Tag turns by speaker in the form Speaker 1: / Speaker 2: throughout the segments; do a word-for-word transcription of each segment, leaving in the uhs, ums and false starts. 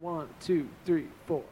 Speaker 1: One, two, three, four.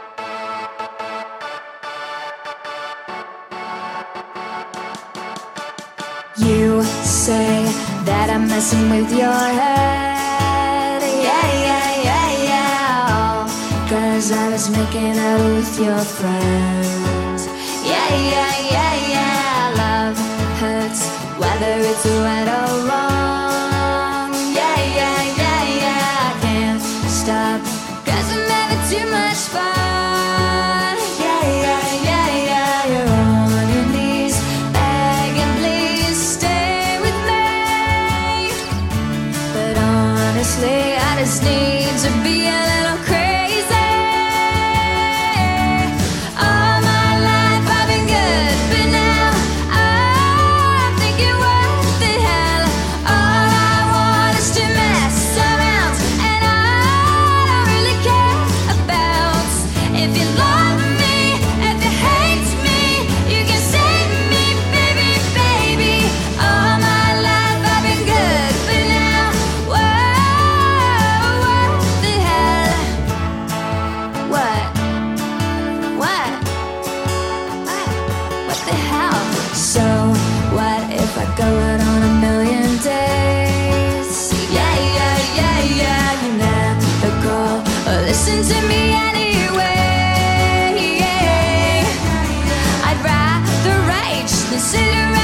Speaker 2: You say that I'm messing with your head. Yeah, yeah, yeah, yeah. Cause I was making out with your friend. Yeah, yeah, yeah, yeah. Love hurts, whether it's right or wrong. Yeah, yeah, yeah, yeah. I can't stop, cause I'm having too much fun. Yeah, yeah, yeah, yeah. You're on your knees, begging, please stay with me. But honestly, I just need to be a little crazy. All my life I've been good, but now I'm thinking, what the hell? All I want is to mess around, and I don't really care about if you love me, if you hate me. You can save me, baby, baby. All my life I've been good, but now, whoa, what the hell? What? What? What? What the hell? So, what if I go out on a million days? Yeah, yeah, yeah, yeah. You never call or listen to me anyway. I'd rather rage than sit around